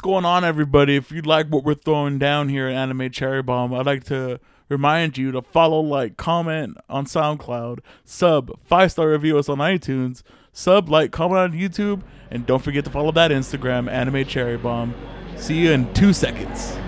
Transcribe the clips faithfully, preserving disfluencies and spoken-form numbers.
going on, everybody? If you like what we're throwing down here at Anime Cherry Bomb, I'd like to remind you to follow, like, comment on SoundCloud, sub, five-star review us on iTunes, sub, like, comment on YouTube, and don't forget to follow that Instagram, Anime Cherry Bomb. See you in two seconds.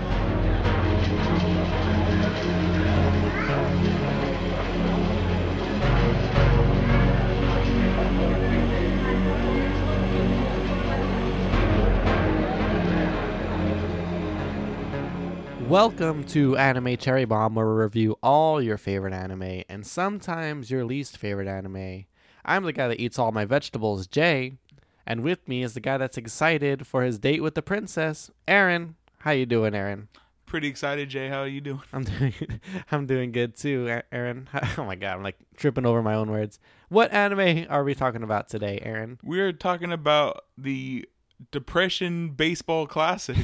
Welcome to Anime Cherry Bomb, where we review all your favorite anime and sometimes your least favorite anime. I'm the guy that eats all my vegetables, Jay, and with me is the guy that's excited for his date with the princess, Aaron. How you doing, Aaron? Pretty excited, Jay. How are you doing? I'm doing, I'm doing good too, Aaron. Oh my god, I'm like tripping over my own words. What anime are we talking about today, Aaron? We're talking about the Depression Baseball Classic.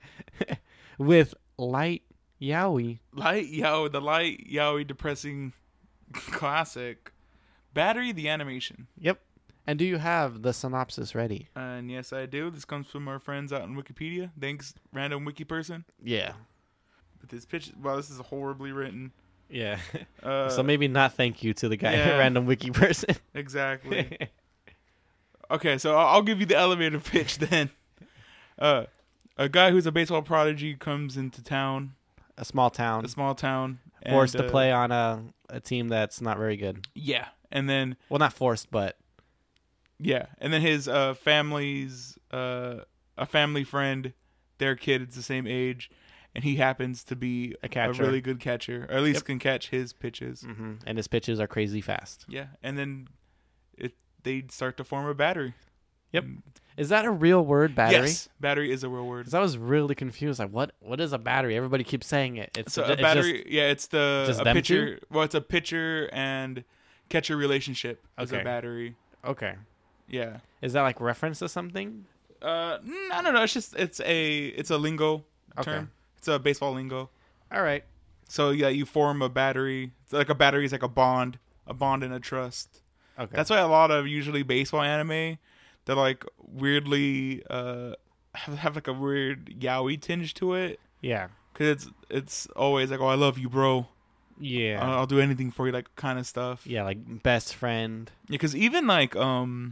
With Light Yaoi. Light Yaoi, the Light Yaoi Depressing Classic. Battery, the animation. Yep. And do you have the synopsis ready? And yes, I do. This comes from our friends out in Wikipedia. Thanks, random wiki person. Yeah. But this pitch, well, this is horribly written. Yeah. Uh, so maybe not thank you to the guy, yeah. random wiki person. Exactly. Okay, so I'll give you the elevator pitch then. Uh, a guy who's a baseball prodigy comes into town. A small town. A small town. Forced and, to uh, play on a, a team that's not very good. Yeah. And then... Well, not forced, but... Yeah. And then his uh, family's... Uh, a family friend, their kid is the same age, and he happens to be a catcher. A really good catcher. Or at least Yep. can catch his pitches. Mm-hmm. And his pitches are crazy fast. Yeah. And then it they start to form a battery. Yep. Is that a real word, battery? Yes, battery is a real word. Because I was really confused. Like, what? What is a battery? Everybody keeps saying it. It's So it's a battery, just, yeah, it's the just a them pitcher. two? Well, it's a pitcher and catcher relationship. Is Okay. a battery. okay. Yeah. Is that like reference to something? Uh, I don't know. It's just it's a it's a lingo Okay. term. It's a baseball lingo. All right. So yeah, you form a battery. It's like a battery is like a bond, a bond and a trust. Okay. That's why a lot of usually baseball anime, they're like weirdly uh have, have like a weird yaoi tinge to it. Yeah. Cause it's it's always like, oh, I love you, bro. Yeah. I'll, I'll do anything for you, like kind of stuff. yeah, like best friend. Yeah, because even like um,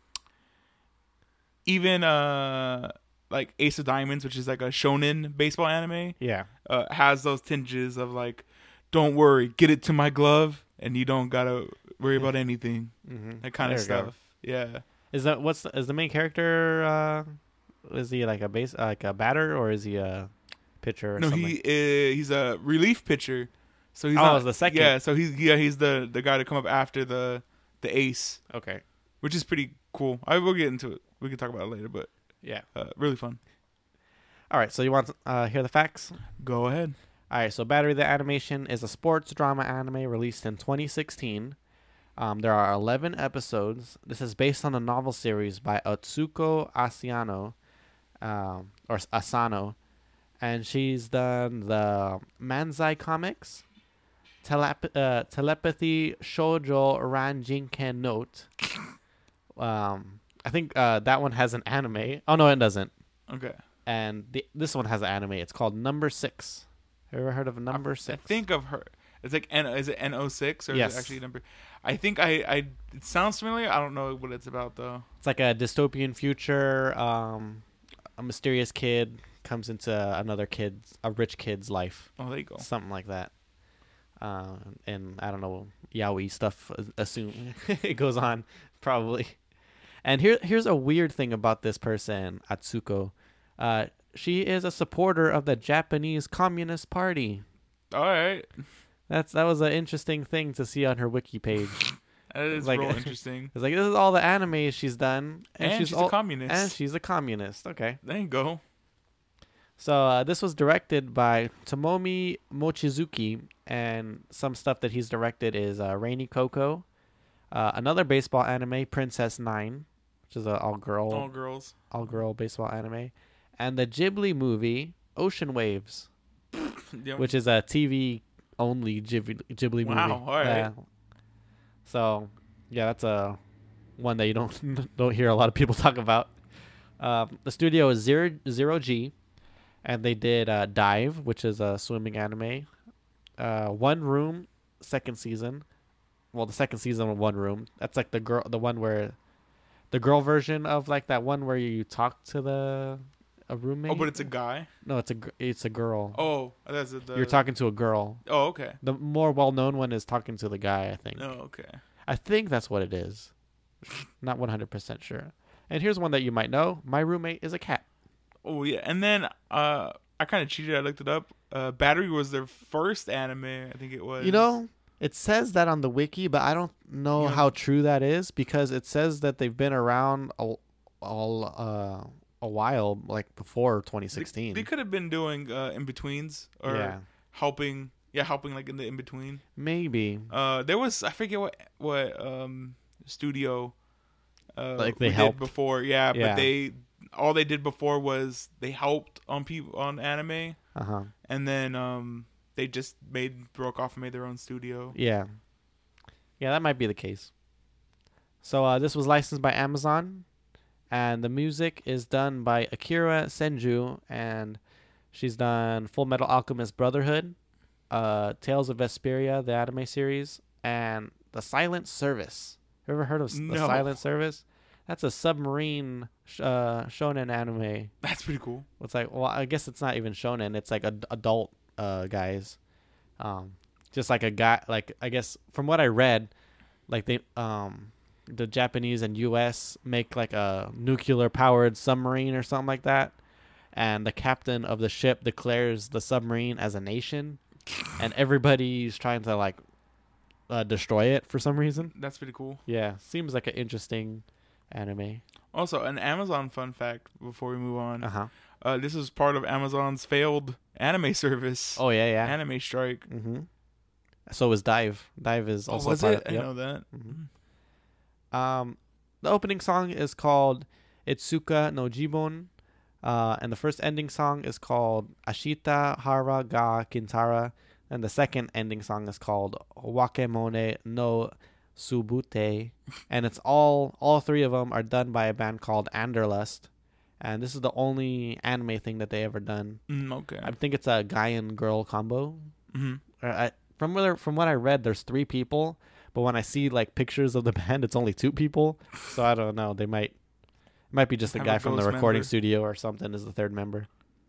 even uh, like Ace of Diamonds, which is like a shonen baseball anime, Yeah. uh, has those tinges of like, don't worry, get it to my glove, and you don't gotta worry about anything, Mm-hmm. that kind of stuff. Yeah. Is that what's the, is the main character? Uh, is he like a base, uh, like a batter, or is he a pitcher? Or No, something? he uh, he's a relief pitcher, so he's Oh, not it's the second. Yeah, so he's yeah he's the the guy to come up after the the ace, Okay. which is pretty cool. I will get into it. We can talk about it later, but Yeah. uh, really fun. All right. So you want to uh, hear the facts? Go ahead. All right. So Battery the Animation is a sports drama anime released in twenty sixteen. Um, there are eleven episodes. This is based on a novel series by Otsuko Asiano, um, or Asano, and she's done the Manzai comics, Telep- uh, Telepathy Shoujo Ranjinken Note. Um, I think uh, that one has an anime. Oh no, it doesn't. Okay. And the, this one has an anime. It's called Number Six. Have you ever heard of Number I, Six? I think of her. It's like N. Is it N O six or Yes. is it actually number? I think I. I. It sounds familiar. I don't know what it's about though. It's like a dystopian future. Um, a mysterious kid comes into another kid's, a rich kid's life. Oh, there you go. Something like that. Uh, and I don't know, yaoi stuff. Assume it goes on, probably. And here, here's a weird thing about this person, Atsuko. Uh, she is a supporter of the Japanese Communist Party. All right. That's that was an interesting thing to see on her wiki page. That is Like- real interesting. It's like this is all the anime she's done, And, she's, all, a communist. and she's a communist. Okay. There you go. So uh, this was directed by Tomomi Mochizuki, and some stuff that he's directed is uh, Rainy Coco, uh, another baseball anime, Princess Nine, which is an all girl All girls. all girl baseball anime, and the Ghibli movie Ocean Waves, Yeah. which is a T V only Ghibli, Ghibli movie. Wow, all right. Yeah. So yeah, that's a one that you don't don't hear a lot of people talk about. Um, the studio is zero zero G, and they did uh, Dive, which is a swimming anime. Uh, One Room, second season. Well, the second season of One Room. That's like the girl, the one where, the girl version of like that one where you talk to the a roommate. Oh, but it's a guy. No, it's a gr- it's a girl. Oh, that's the. You're talking to a girl. Oh, okay. The more well-known one is talking to the guy, I think. Oh, okay. I think that's what it is. Not one hundred percent sure. And here's one that you might know. My roommate is a cat. Oh yeah, and then uh, I kind of cheated. I looked it up. Uh, Battery was their first anime. I think it was. You know, it says that on the wiki, but I don't know Yeah. how true that is because it says that they've been around a, all uh, a while, like before twenty sixteen. They, they could have been doing uh, in betweens or Yeah. helping. Yeah, helping like in the in between. Maybe. Uh, there was I forget what what um studio. Uh, Like they we did helped? before. Yeah, Yeah. but they all they did before was they helped on people on anime, Uh huh. and then um they just made broke off and made their own studio. Yeah. Yeah, that might be the case. So uh, this was licensed by Amazon, and the music is done by Akira Senju, and she's done Full Metal Alchemist Brotherhood, uh, Tales of Vesperia, the anime series, and The Silent Service. You ever heard of The No. Silent Service? That's a submarine sh- uh, shonen anime. That's pretty cool. It's like, well, I guess it's not even shonen. It's like ad- adult uh, guys. Um, just like a guy, like, I guess from what I read, like they, um, the Japanese and U S make like a nuclear powered submarine or something like that. And the captain of the ship declares the submarine as a nation. And everybody's trying to like uh, destroy it for some reason. That's pretty cool. Yeah. Seems like an interesting anime. Also, an Amazon fun fact before we move on. Uh huh. Uh, this is part of Amazon's failed anime service. Oh, yeah, yeah. Anime strike. Mm-hmm. So is Dive. Dive is also oh, was part it? of I yep. know that. Mhm. Um, the opening song is called Itsuka no Jibon, uh, and the first ending song is called Ashita Hara ga Kintara, and the second ending song is called Wakemone no Subute, and it's all all three of them are done by a band called Anderlust, and this is the only anime thing that they ever done. Mm, okay. I think it's a guy and girl combo. hmm Or I, from what from what I read, there's three people, but when I see like pictures of the band, it's only two people. So I don't know. They might might be just a Have guy a from the ghost recording member. studio or something as the third member.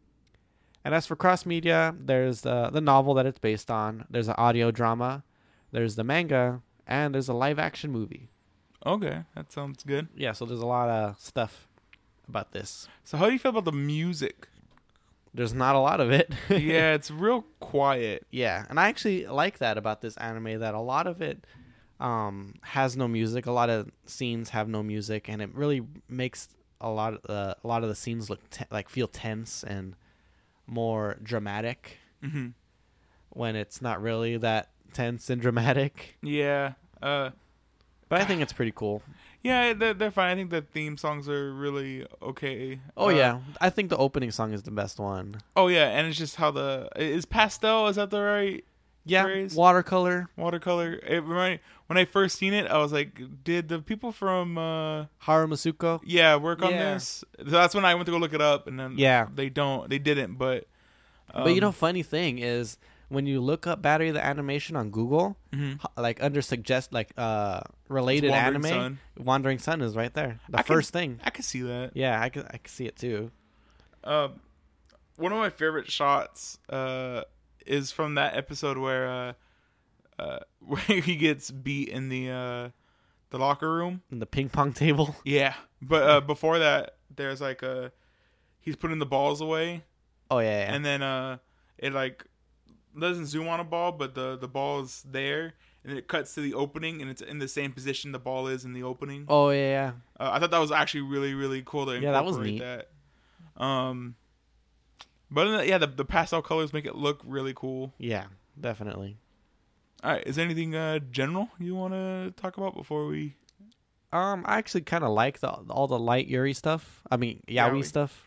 And as for cross media, there's the the novel that it's based on. There's an audio drama, there's the manga, and there's a live action movie. Okay, that sounds good. Yeah, so there's a lot of stuff about this. So, how do you feel about the music? There's not a lot of it. Yeah, it's real quiet. Yeah, and I actually like that about this anime, that a lot of it um, has no music. A lot of scenes have no music, and it really makes a lot of the a lot of the scenes look te- like feel tense and more dramatic hmm when it's not really that tense and dramatic. Yeah. Uh, But I think it's pretty cool. yeah, they're, they're fine. I think the theme songs are really okay. Oh Uh, yeah, I think the opening song is the best one. Oh yeah, and it's just how the is pastel. Is that the right Yeah, phrase? watercolor. Watercolor. It remind when I first seen it, I was like, did the people from uh Haru Masuko. yeah work on Yeah. this? So that's when I went to go look it up, and then Yeah. they don't, they didn't. But um, But you know, funny thing is when you look up Battery the Animation on Google, mhm. h- like under suggest like uh related Wandering anime, Sun. Wandering Sun is right there. The I can- first thing. I could see that. Yeah, I can I can see it too. Um, one of my favorite shots uh is from that episode where uh uh where he gets beat in the uh the locker room. And the ping pong table. Yeah, but uh before that, there's like a he's putting the balls away, Oh yeah, yeah. and then uh it like doesn't zoom on a ball, but the the ball is there, and it cuts to the opening, and it's in the same position the ball is in the opening. oh yeah, yeah. Uh, I thought that was actually really really cool to Yeah, that was incorporate neat. that. Um, but uh, yeah, the the pastel colors make it look really cool. Yeah, definitely. All right, is there anything uh general you want to talk about before we? Um, I actually kind of like the all the light Yuri stuff. I mean, yaoi Yaoi. stuff.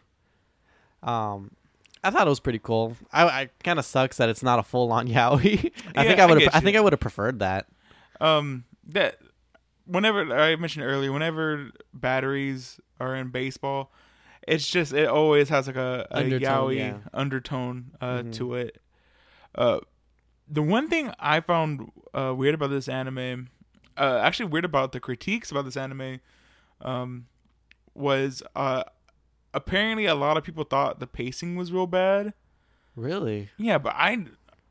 Um, I thought it was pretty cool. I, I kind of sucks that it's not a full on yaoi. I Yeah, think I I would. get I you. think I would have preferred that. Um, that whenever I mentioned earlier, whenever batteries are in baseball, It's just it always has like a, a Undertone, yaoi yeah. undertone uh, Mhm. to it. Uh, the one thing I found uh, weird about this anime, uh, actually weird about the critiques about this anime, um, was uh, apparently a lot of people thought the pacing was real bad. Really? Yeah, but I,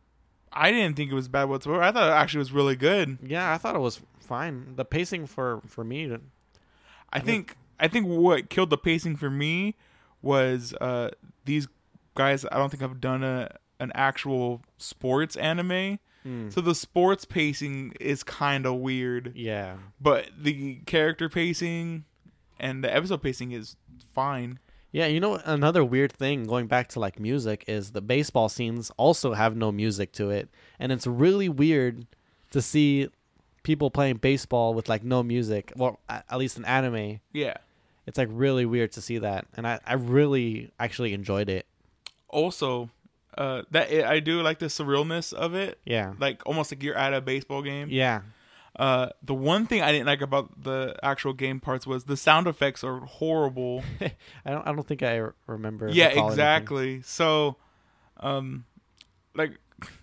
I didn't think it was bad whatsoever. I thought it actually was really good. Yeah, I thought it was fine. The pacing for for me. I think I think what killed the pacing for me was uh, these guys. I don't think have done a an actual sports anime, Mm, so the sports pacing is kind of weird. yeah. But the character pacing and the episode pacing is fine. Yeah, you know another weird thing going back to like music is the baseball scenes also have no music to it, and it's really weird to see people playing baseball with like no music, well a- at least in anime. Yeah. It's like really weird to see that, and I I really actually enjoyed it. Also, uh, that I do like the surrealness of it. Yeah. Like almost like you're at a baseball game. Yeah. Uh, the one thing I didn't like about the actual game parts was the sound effects are horrible. I don't I don't think I r- remember. Yeah, recall anything. exactly. So, um, like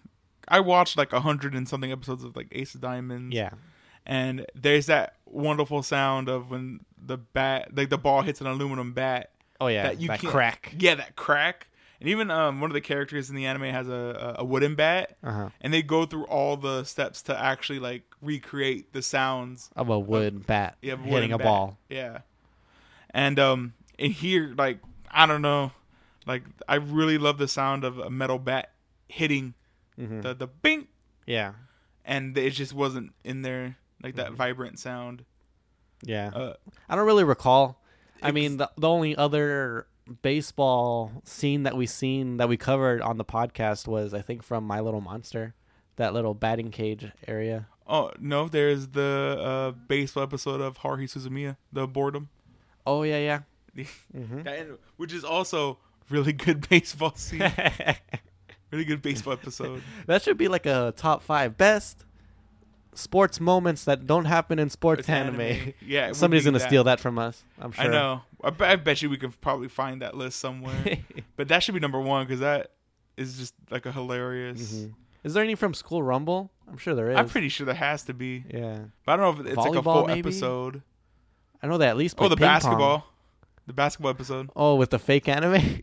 I watched like a hundred and something episodes of like Ace of Diamonds. Yeah. And there's that wonderful sound of when the bat, like the ball hits an aluminum bat. Oh yeah. That you that can't- crack. Yeah, that crack. And even um, one of the characters in the anime has a, a wooden bat, Uh huh. and they go through all the steps to actually like recreate the sounds. Of a wood bat Yeah, of a hitting wooden a bat. ball. Yeah. And um, in here, like I don't know, like I really love the sound of a metal bat hitting Mm-hmm. the the bing, Yeah. and it just wasn't in there like that Mhm. vibrant sound. Yeah. Uh, I don't really recall. I Ex- mean, the the only other baseball scene that we seen that we covered on the podcast was I think from My Little Monster, that little batting cage area. oh no, there's the uh, baseball episode of Haruhi Suzumiya, the boredom, Oh yeah, yeah. Mm-hmm. That- which is also really good baseball scene, really good baseball episode. That should be like a top five best sports moments that don't happen in sports It's anime. Yeah, it would Somebody's be gonna that. steal that from us. I'm sure. I know. I, bet- I bet you we could probably find that list somewhere. But that should be number one because that is just like a hilarious. Mhm. Is there any from School Rumble? I'm sure there is. I'm pretty sure there has to be, Yeah. but I don't know if it's like a Volleyball, full maybe? episode. I know they at least Oh, played the ping pong. basketball, the basketball episode. Oh, with the fake anime,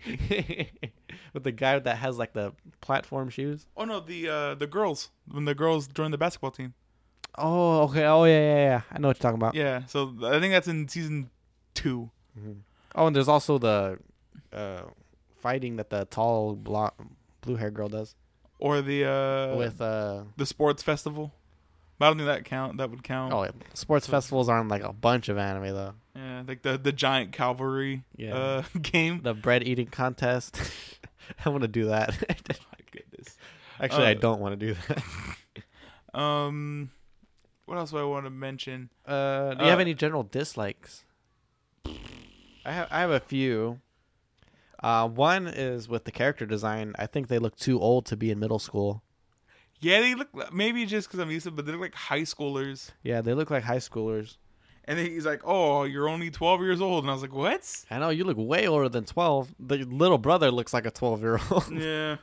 with the guy that has like the platform shoes. Oh no, the uh, the girls when the girls joined the basketball team. Oh, okay. Oh, yeah, yeah, yeah. I know what you're talking about. Yeah, so I think that's in season two. Mhm. Oh, and there's also the uh, fighting that the tall blo- blue hair girl does Or the uh, with uh. the sports festival. But I don't think that count. That would count. Oh, yeah. Sports festivals aren't like a bunch of anime though. Yeah, like the the giant cavalry Yeah. uh, game. The bread eating contest. I want to do that. My goodness. Actually, I Uh, don't want to do that. Um, what else do I want to mention? Uh, do you have Uh, any general dislikes? I have I have a few. Uh, one is with the character design. I think they look too old to be in middle school. Yeah, they look maybe just because I'm used to, it, but they look like high schoolers. Yeah, they look like high schoolers. And then he's like, "Oh, you're only twelve years old," and I was like, "What?" I know you look way older than twelve. The little brother looks like a twelve year old. Yeah.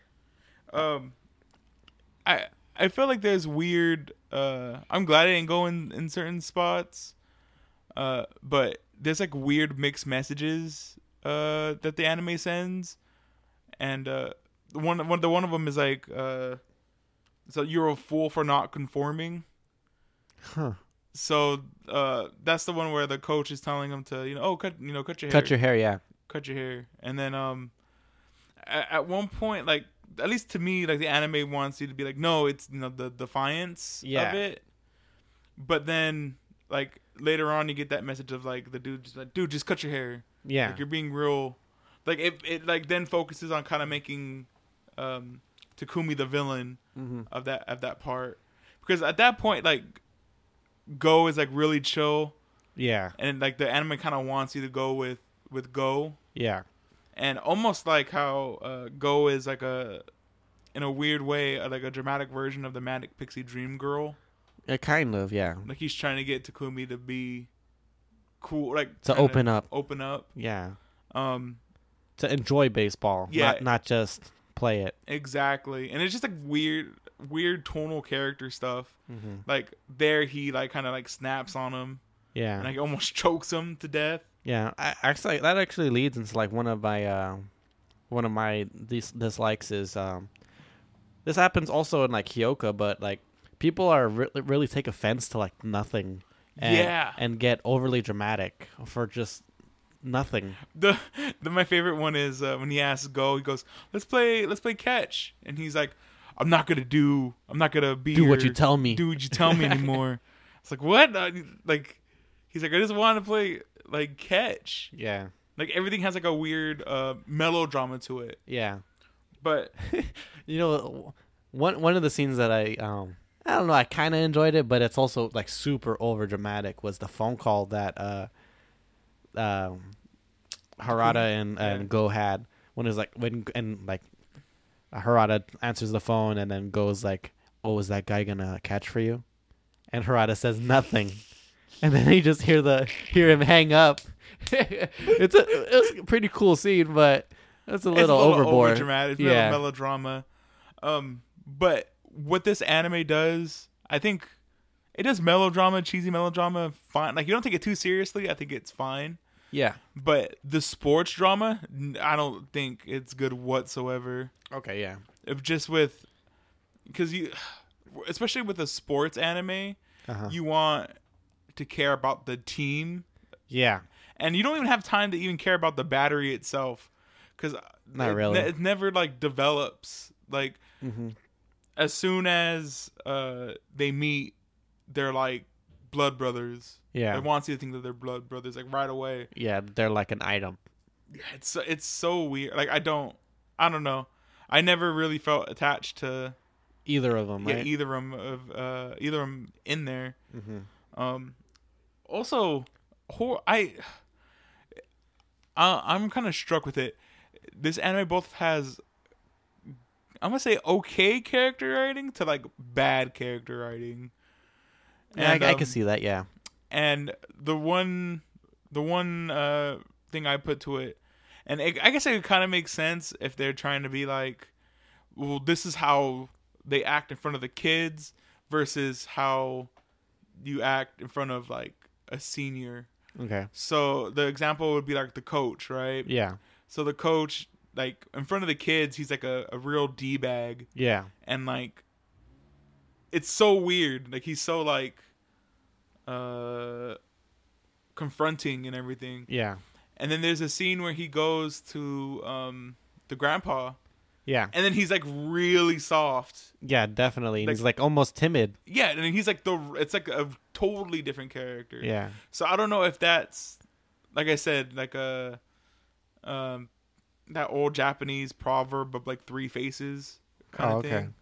Um, I I feel like there's weird. Uh, I'm glad I didn't go in in certain spots. Uh, but there's like weird mixed messages. Uh, that the anime sends, and uh, the one one the one of them is like, uh, so you're a fool for not conforming. Huh. So uh, that's the one where the coach is telling him to, you know, oh, cut, you know, cut your Cut hair, your hair, yeah. cut your hair, and then um, at, at one point, like at least to me, like the anime wants you to be like, no, it's you know the defiance Yeah. of it, but then like later on, you get that message of like the dude just like, dude, just cut your hair, Yeah. like you're being real, like it it like then focuses on kind of making um Takumi the villain Mm-hmm. of that of that part, because at that point like Go is like really chill, Yeah. and like the anime kind of wants you to go with with Go, Yeah. and almost like how uh, Go is like a in a weird way uh, like a dramatic version of the Manic Pixie Dream Girl. Yeah, kind of, yeah. Like he's trying to get Takumi to be cool, like To trying open up. open up. Yeah. Um, to enjoy baseball, Yeah. not not just play it. exactly. And it's just like weird, weird tonal character stuff. Mm-hmm. Like there, he like kind of like snaps on him Yeah, and like almost chokes him to death. yeah. I, actually, that actually leads into like one of my uh, one of my dis- dislikes is um, this happens also in like Hyoka, but like people are re- really take offense to like nothing. And, Yeah. and get overly dramatic for just nothing. The, the my favorite one is uh, when he asks Go, he goes, "Let's play, let's play catch," and he's like, "I'm not gonna do, I'm not gonna be Do what your- you tell me. do what you tell me anymore." It's like what? Uh, like he's like, I just want to play like catch. Yeah, Like everything has like a weird uh, melodrama to it. yeah. But You know, one one of the scenes that I um I don't know, I kind of enjoyed it, but it's also like super over dramatic. Was the phone call that uh um Harada and and Yeah. Go had when it was like when and like Harada answers the phone and then goes like, "Oh, is that guy gonna catch for you?" And Harada says nothing, and then you just hear the hear him hang up. it's a it's a pretty cool scene, but it's a little, it's a little overboard. overdramatic. It's Yeah. yeah. melodrama. Um, but what this anime does, I think, it does melodrama, cheesy melodrama, fine. Like you don't take it too seriously. I think it's fine. Yeah. But the sports drama, n- I don't think it's good whatsoever. Okay. Yeah. If just with, because you, especially with a sports anime, Uh-huh. you want to care about the team, Yeah. and you don't even have time to even care about the battery itself, because Not it, really. it never like develops. Like Mm-hmm. as soon as uh they meet, they're like blood brothers. Yeah. I want you to think that they're blood brothers like right away. Yeah. They're like an item. It's so- it's so weird. Like I don't, I don't know. I never really felt attached to Either of them, yeah, right? either of them of uh either of them in there. Mm-hmm. Um, also, hor- I, I I'm kind of struck with it. This anime both has, I'm gonna say, okay character writing to like bad character writing. Yeah, And, I, I um, can see that. Yeah. And the one, the one uh thing I put to it, and it, I guess it kind of makes sense if they're trying to be like, well, this is how they act in front of the kids versus how you act in front of like a senior. Okay. So the example would be like the coach, right? Yeah. So the coach, like in front of the kids, he's like a, a real D bag, Yeah. and like it's so weird. Like he's so like uh confronting and everything. Yeah. And then there's a scene where he goes to um the grandpa, Yeah. and then he's like really soft. Yeah. Definitely. And Like- he's like almost timid. Yeah, and then he's like the it's like a totally different character. Yeah. So I don't know if that's, like I said, like a um that old Japanese proverb of like three faces kind Oh, of okay. thing.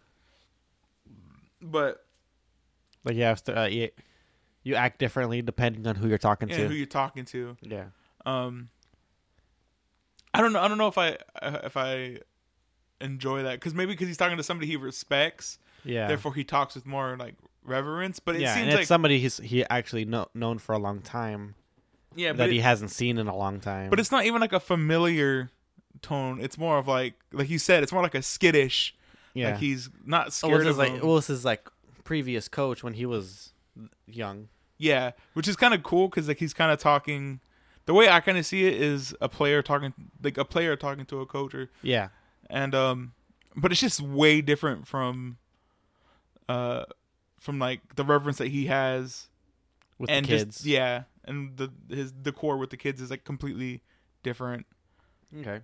But Like you have to. Uh, you, you act differently depending on who you're talking yeah, to. who you're talking to. Yeah. Um, I don't know. I don't know if I if I enjoy that, because maybe because he's talking to somebody he respects, Yeah. therefore he talks with more like reverence. But it yeah. seems And it's like somebody he's he actually know, known for a long time yeah, that but he it, hasn't seen in a long time. but it's not even like a familiar tone. It's more of like like you said. It's more like a skittish. yeah. Like he's not Oh, scared this of is like him. well, this is like previous coach when he was young. Yeah, which is kind of cool because like he's kind of talking. The way I kind of see it is a player talking, like a player talking to a coach, or, Yeah. and um, but it's just way different from, uh, from like the reverence that he has With and the kids. just yeah, and the his the core with the kids is like completely different. Okay.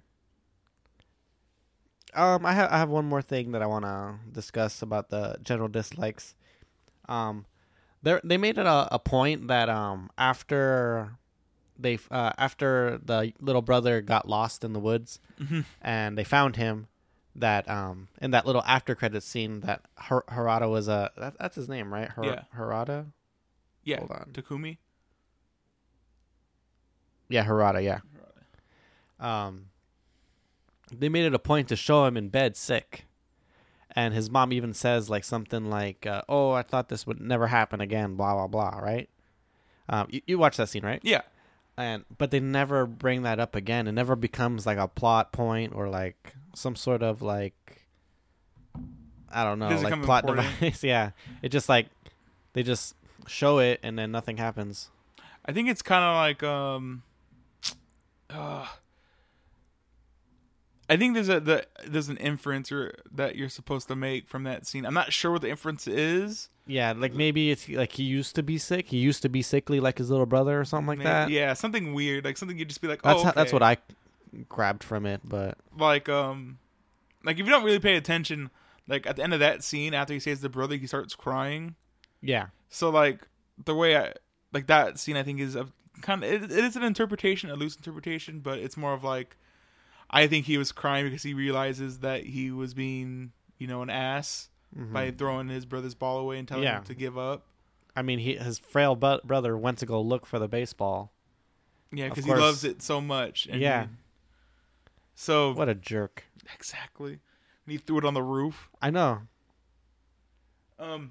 Um, I have I have one more thing that I want to discuss about the general dislikes. Um, they they made it a, a point that um after they uh, after the little brother got lost in the woods Mhm. and they found him, that um in that little after credit scene that Har- Harada was a that, that's his name, right? Har- Yeah. Harada. Yeah, Hold on. Takumi. Yeah, Harada. Yeah. Um, they made it a point to show him in bed sick, and his mom even says like something like, uh, "Oh, I thought this would never happen again." Blah blah blah. Right? Um, you, you watched that scene, right? Yeah, and but they never bring that up again. It never becomes like a plot point or like some sort of like I don't know, Does it like come plot important? device. Yeah, it just like they just show it and then nothing happens. I think it's kind of like um. Uh, I think there's a the, there's an inference or, that you're supposed to make from that scene. I'm not sure what the inference is. Yeah, like maybe it's like he used to be sick. He used to be sickly like his little brother or something like Maybe- that. Yeah, something weird, like something you'd just be like, That's oh, how, okay. that's what I grabbed from it. But like. Um, like if you don't really pay attention, like at the end of that scene, after he saves the brother, he starts crying. yeah, So like the way I like that scene, I think is a kind of it, it is an interpretation, a loose interpretation, but it's more of like I think he was crying because he realizes that he was being, you know, an ass mm-hmm. by throwing his brother's ball away and telling Yeah. him to give up. I mean, he his frail bu- brother went to go look for the baseball. Yeah, Of because he course. loves it so much. And Yeah. he- so What a jerk! exactly, and he threw it on the roof. I know. Um.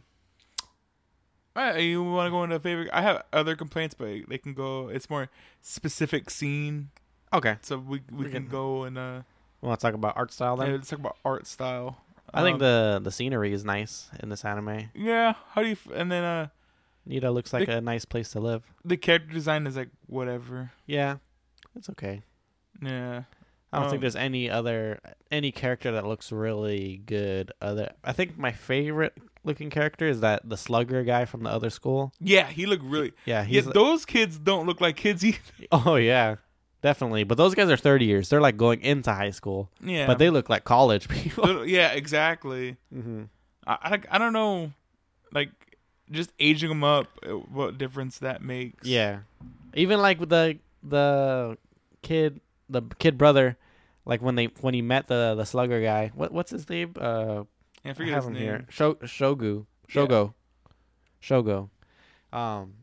All right, you want to go into favorite? I have other complaints, but they can go. It's more specific scene, Okay, so we we We can can- go and uh. we want to talk about art style then. Yeah, let's talk about art style. I think Um, the the scenery is nice in this anime. yeah. How do you? F- and then uh, Nita looks like The- a nice place to live. the character design is like whatever. Yeah, it's okay. Yeah. I don't Um, think there's any other any character that looks really good. Other, I think my favorite looking character is that the slugger guy from the other school. Yeah, he looked really. Yeah, Yeah, he's. those kids don't look like kids either. oh yeah, definitely. But those guys are thirty years. They're like going into high school, Yeah. but they look like college people. Little- yeah, exactly. mm-hmm. I, I I don't know, like just aging them up, uh, what difference that makes. Yeah, even like with the the kid, the kid brother, like when they when he met the the slugger guy. What what's his name? Uh, I I forget have his him name. here. Sho- Shogu. Yeah. Shogo. Shogo. Um,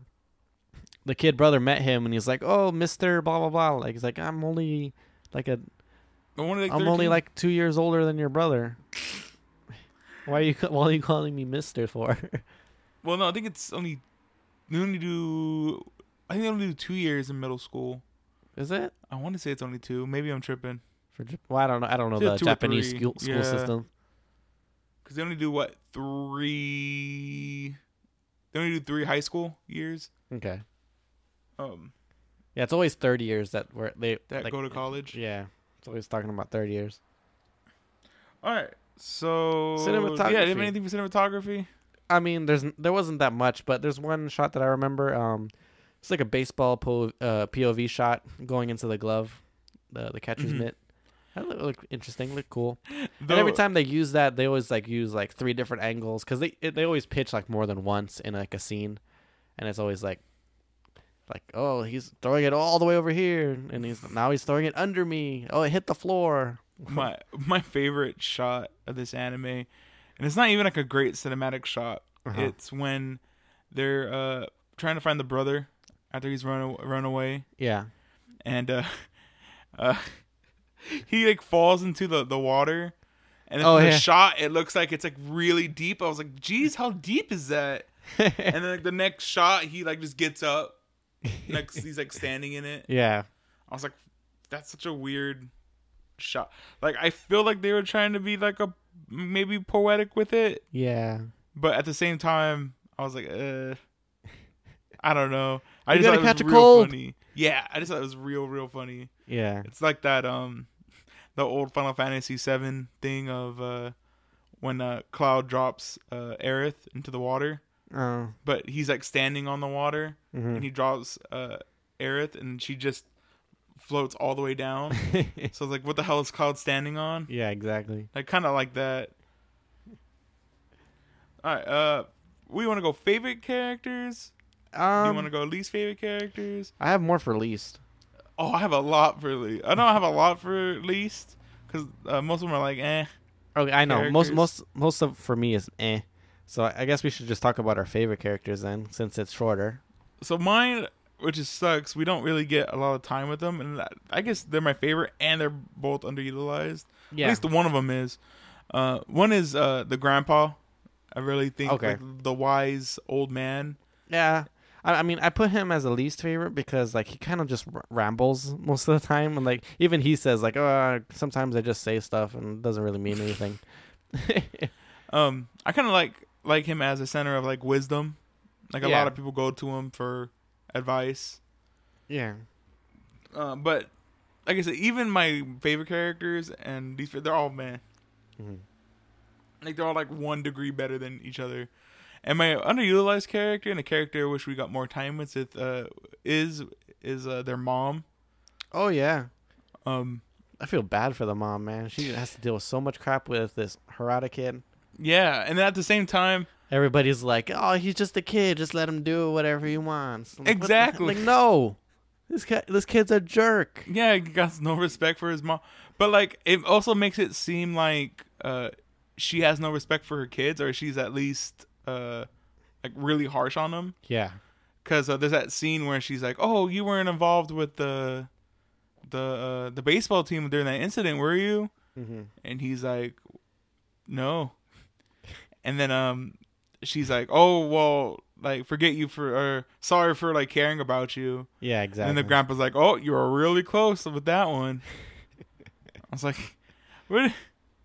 the kid brother met him and he's like, "Oh, Mister Blah blah blah." Like he's like, "I'm only like a, But one of like I'm only thirteen like two years older than your brother. Why are you ca- Why are you calling me Mister for?" Well, no, I think it's only they only do. I think they only do two years in middle school. Is it? I want to say it's only two. Maybe I'm tripping. For Jap- well, I don't know. I don't know It's either the two or Japanese three. school, school Yeah. system. Because they only do what three? They only do three high school years. Okay. Um, Yeah, it's always thirty years that were they that like, go to college. Yeah, it's always talking about thirty years. All right. So Yeah, do you have Cinematography. anything for cinematography? I mean, there's there wasn't that much, but there's one shot that I remember. Um, it's like a baseball po- uh, P O V shot going into the glove, the the catcher's Mhm. mitt. That looked, looked interesting, looked cool. Though, And every time they use that, they always like use like three different angles because they it, they always pitch like more than once in like a scene, and it's always like like oh he's throwing it all the way over here, and he's now he's throwing it under me. Oh, it hit the floor. my my favorite shot of this anime, and it's not even like a great cinematic shot. Uh-huh. It's when they're uh trying to find the brother after he's run run away, Yeah. and uh, uh he like falls into the the water, and then Oh, from the yeah. shot it looks like it's like really deep. I was like, geez, how deep is that? And then like the next shot he like just gets up, like he's like standing in it. Yeah. I was like, that's such a weird shot. Like I feel like they were trying to be like a maybe poetic with it, Yeah. but at the same time I was like, uh I don't know. I You just thought gotta it was catch a real cold. funny. Yeah, I just thought it was real, real funny. Yeah. It's like that um the old Final Fantasy seven thing of uh when uh Cloud drops uh Aerith into the water, Oh. but he's like standing on the water Mhm. and he drops uh Aerith and she just floats all the way down. So it's like, what the hell is Cloud standing on? Yeah, exactly. Like kind of like that. All right, uh we want to go favorite characters? Do you Um, want to go least favorite characters? I have more for least. Oh, I have a lot for least. I know I have a lot for least because uh, most of them are like, eh. Okay, I know. Most Characters. most most of for me is eh. So I I guess we should just talk about our favorite characters then, since it's shorter. So mine, which is sucks, we don't really get a lot of time with them, and that- I guess they're my favorite, and they're both underutilized. Yeah. At least the one of them is. Uh, one is uh the grandpa. I really think Okay. like the wise old man. Yeah. I, I mean, I put him as a least favorite because like he kind of just r- rambles most of the time, and like even he says like, oh, uh, sometimes I just say stuff and it doesn't really mean anything. Um, I kind of like like him as a center of like wisdom. Like a Yeah. lot of people go to him for advice. Yeah. Uh, but like I said, even my favorite characters and these they're all man. Mm-hmm. Like they're all like one degree better than each other. And my underutilized character and a character I wish we got more time with it uh, is is uh, their mom. Oh yeah. Um, I feel bad for the mom, man. She has to deal with so much crap with this Harada kid. yeah, and then at the same time, Everybody's like, "Oh, he's just a kid. Just let him do whatever he wants." I'm like, what the- Exactly. Like, no, this kid, this kid's a jerk. yeah, he got no respect for his mom. But like, it also makes it seem like uh, she has no respect for her kids, or she's at least uh, like really harsh on them. Yeah. Because uh, there's that scene where she's like, "Oh, you weren't involved with the the uh, the baseball team during that incident, were you?" Mm-hmm. And he's like, "No." And then um, she's like, "Oh, well, like forget you for or sorry for like caring about you." Yeah, exactly. And then the grandpa's like, "Oh, you were really close with that one." I was like, "What?"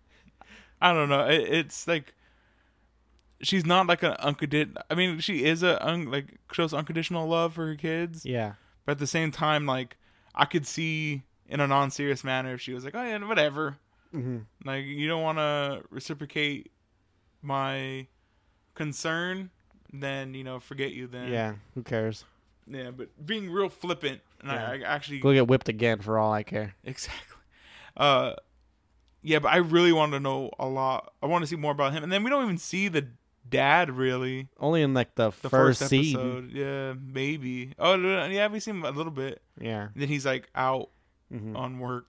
I don't know. It, it's like she's not like an unconditional. I mean, she is a un, like shows unconditional love for her kids, Yeah. but at the same time, like I could see in a non-serious manner if she was like, "Oh yeah, whatever." Mm-hmm. Like you don't want to reciprocate my concern, then you know forget you. Then Yeah. Who cares? yeah. But being real flippant, and Yeah. I, I actually Go get whipped again for all I care. exactly. Uh, yeah, but I really want to know a lot. I want to see more about him, and then we don't even see the dad really. Only in like the, The first, first, scene. episode, yeah, maybe. Oh, no, yeah, we see him a little bit. Yeah. Then he's like out Mm-hmm. on work.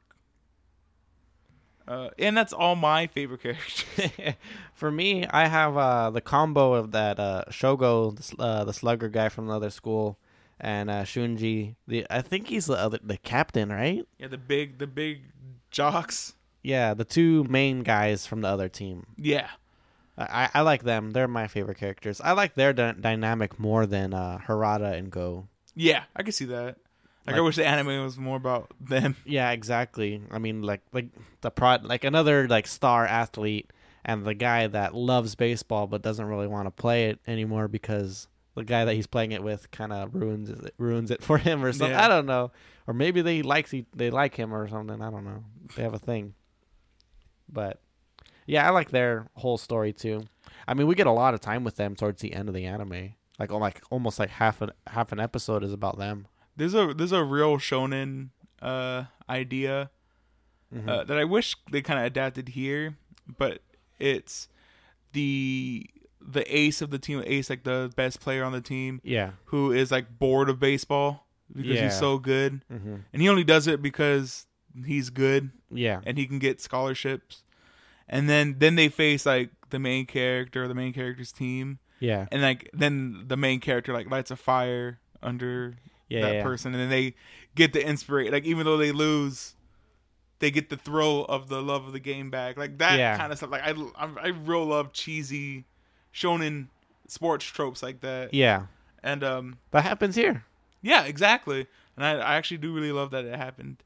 Uh, and that's all my favorite characters. For me, I have uh, the combo of that uh, Shogo, the, sl- uh, the slugger guy from the other school, and uh, Shunji. The I think he's the other, the captain, right? Yeah, the big, the big jocks. Yeah, the two main guys from the other team. Yeah, I, I like them. They're my favorite characters. I like their dy- dynamic more than uh, Harada and Go. yeah, I can see that. Like, I Like- wish the anime was more about them. Yeah, exactly. I mean, like like the prod, like another like star athlete, and the guy that loves baseball but doesn't really want to play it anymore because the guy that he's playing it with kind of ruins it, ruins it for him or something. Yeah. I don't know. Or maybe they likes he, they like him or something. I don't know. They have a thing. But yeah, I like their whole story too. I mean, we get a lot of time with them towards the end of the anime. Like, oh, like almost like half an half an episode is about them. There's a there's a real shonen uh, idea Mhm. uh, that I wish they kind of adapted here, but it's the the ace of the team, ace like the best player on the team, Yeah. who is like bored of baseball because Yeah. he's so good, Mm-hmm. and he only does it because he's good Yeah. and he can get scholarships. And then then they face like the main character, the main character's team, Yeah. and like then the main character like lights a fire under Yeah. that yeah. person, and then they get the inspiration. Like even though they lose, they get the thrill of the love of the game back. Like that Yeah. kind of stuff. Like I, I, I real love cheesy shonen sports tropes like that. Yeah. And um, That happens here. yeah, exactly. And I, I actually do really love that it happened.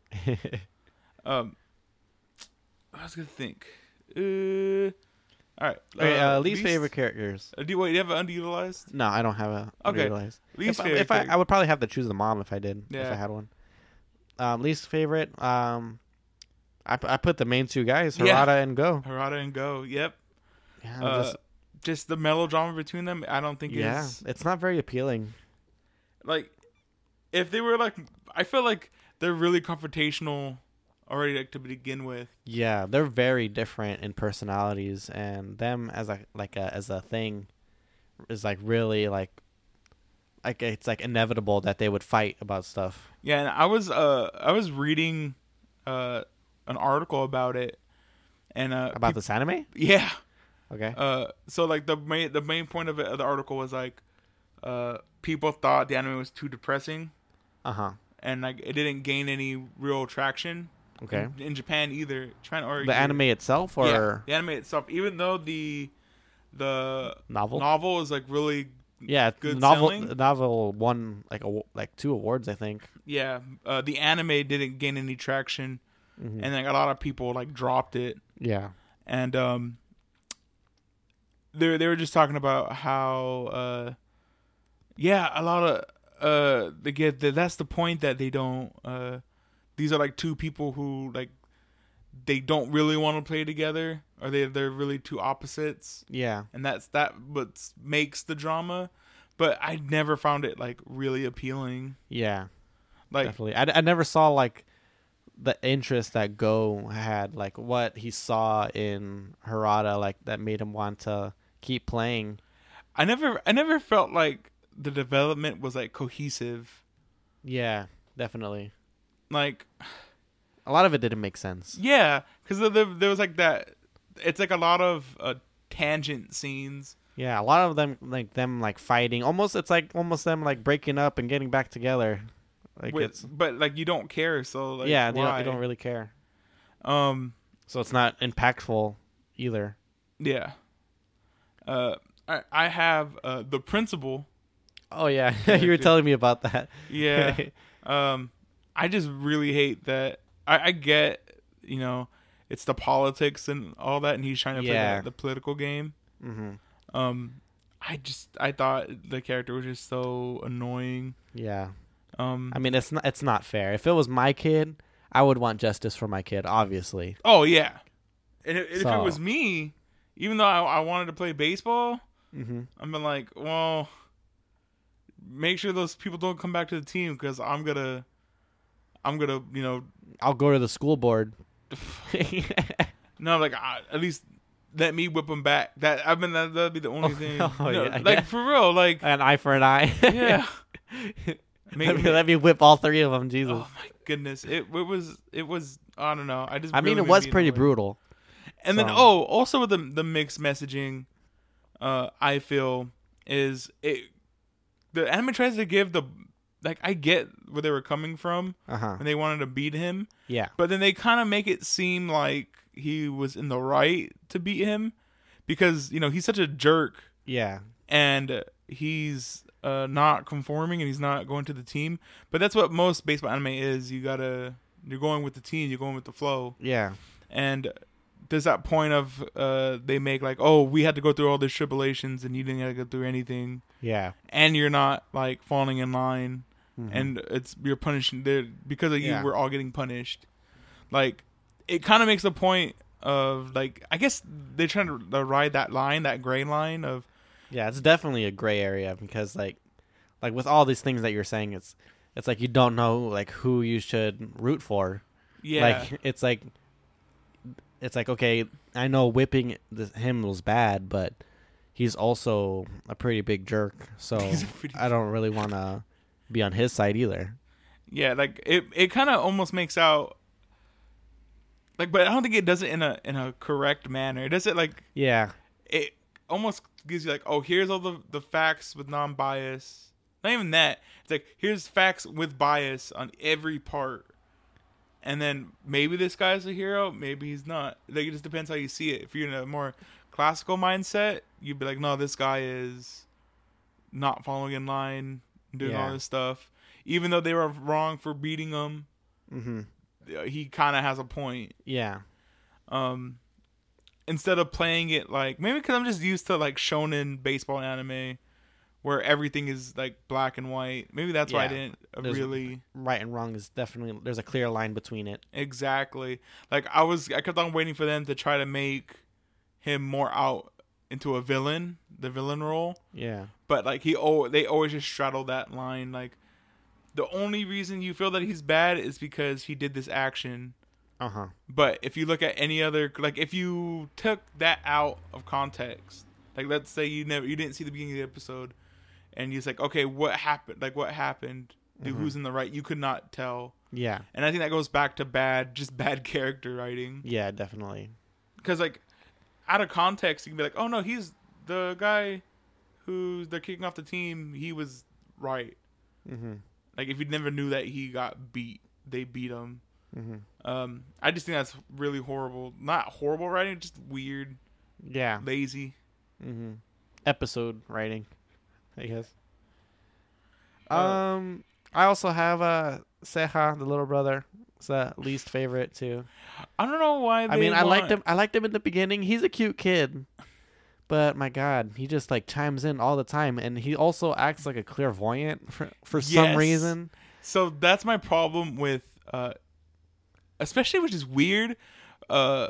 Um, I was gonna think. Uh, all right. Okay, uh, uh, least, favorite characters. Uh, do you, wait, do you have it underutilized? No, I don't have a Okay. underutilized. Least If, favorite. if I, character. I would probably have to choose the mom if I did. If Yeah. I had one. Um, least favorite. Um, I, pu- I put the main two guys, Harada Yeah. and Go. Harada and Go. Yep. Yeah, Uh, just, just the melodrama between them. I don't think yeah. is It's not very appealing. like if they were like. I feel like they're really confrontational already, like to begin with. Yeah, they're very different in personalities, and them as a like a as a thing is like really like like it's like inevitable that they would fight about stuff. Yeah, and I was uh I was reading uh an article about it, and uh About peop- this anime? yeah Okay. uh so like the main the main point of it of the article was like uh people thought the anime was too depressing, Uh huh. and like it didn't gain any real traction. Okay. In, in Japan either. Japan or The anime itself, or yeah, the anime itself, even though the the novel? novel is like really Yeah, good the novel selling. the novel won like a, like two awards, I think. Yeah, uh, the anime didn't gain any traction, Mm-hmm. and like a lot of people like dropped it, Yeah. and um, they they were just talking about how uh, yeah, a lot of uh, they get that that's the point that they don't. Uh, these are like two people who like they don't really want to play together, or they they're really two opposites, Yeah. and that's that what makes the drama. But I never found it like really appealing. Yeah. Like Definitely. I, I never saw like the interest that Go had, like what he saw in Harada, like that made him want to keep playing. I never I never felt like the development was like cohesive. Yeah, definitely. Like A lot of it didn't make sense. yeah, because there, there was like that. It's like a lot of uh, tangent scenes. Yeah, a lot of them like them like fighting. Almost it's like almost them like breaking up and getting back together. Like with, it's but like you don't care, so like yeah, they why? don't, they don't really care. Um, So it's not impactful either. yeah. Uh, I I have uh the principal. Oh yeah, you were telling me about that. Yeah. um, I just really hate that. I, I get, you know, it's the politics and all that, and he's trying to Yeah. play the, the political game. Mm-hmm. Um, I just I thought the character was just so annoying. Yeah. Um, I mean, it's not it's not fair. If it was my kid, I would want justice for my kid, obviously. oh yeah, and if, if it So- was me, even though I, I wanted to play baseball, Mm-hmm. I'm been like, well, make sure those people don't come back to the team because I'm gonna, I'm gonna, you know, I'll go to the school board. no, like I, at least let me whip them back. That I mean that that'd be the only Oh, thing. oh, No, yeah, like yeah. for real, like An eye for an eye. yeah. let, me, let me whip all three of them, Jesus. Oh my goodness, it it was it was I don't know. I just I mean, really it was made me pretty annoyed. brutal. And then So- oh, also with the the mixed messaging, uh, I feel is it the anime tries to give the like I get where they were coming from Uh huh. when they wanted to beat him, Yeah. but then they kind of make it seem like he was in the right to beat him because you know he's such a jerk Yeah. and he's uh, not conforming and he's not going to the team. But that's what most baseball anime is. You gotta you're going with the team, you're going with the flow. Yeah. And there's that point of uh, they make like, oh, we had to go through all these tribulations and you didn't have to go through anything, Yeah. and you're not like falling in line, Mhm. and it's you're punishing there because of Yeah. you. We're all getting punished. Like it kind of makes the point of like I guess they're trying to uh, ride that line, that gray line of Yeah, it's definitely a gray area because like like with all these things that you're saying, it's it's like you don't know like who you should root for. yeah, Like it's like it's like okay, I know whipping this, him was bad, but he's also a pretty big jerk. So He's a pretty I don't really want to be on his side either. yeah, like it it kind of almost makes out like, but I don't think it does it in a in a correct manner. It does it like Yeah. it almost gives you like, oh, here's all the the facts with non-bias. Not even that. It's like here's facts with bias on every part, and then maybe this guy's a hero, maybe he's not. Like it just depends how you see it. If you're in a more classical mindset, you'd be like, no, this guy is not following in line, doing all Yeah. this stuff, even though they were wrong for beating him. Mhm. He kind of has a point. Yeah. Um, instead of playing it like maybe because I'm just used to like shonen baseball anime, where everything is like black and white. Maybe that's why I Yeah. didn't uh, There's- really Right and wrong is definitely there's a clear line between it. exactly like I was. I kept on waiting for them to try to make him more out into a villain, the villain role. Yeah. But like he, oh, they always just straddle that line. Like the only reason you feel that he's bad is because he did this action. Uh-huh. But if you look at any other, like if you took that out of context, like let's say you never, you didn't see the beginning of the episode, and you're like, okay, what happened? Like what happened? Dude, Mhm. who's in the right? You could not tell. Yeah. And I think that goes back to bad, just bad character writing. Yeah, definitely. Because like out of context, you can be like, oh no, he's the guy who's they're kicking off the team. He was right. Mhm. Like if you never knew that he got beat, they beat him. Mhm. Um, I just think that's really horrible. Not horrible writing, just weird, Yeah. lazy. Mhm. Episode writing. I guess. Uh, Um, I also have uh, Ceja, the little brother. It's the least favorite too. I don't know why. They I mean, I liked want- him. I liked him in the beginning. He's a cute kid, but my God, he just like chimes in all the time, and he also acts like a clairvoyant for for some Yes. reason. So that's my problem with, uh, especially which is weird, uh,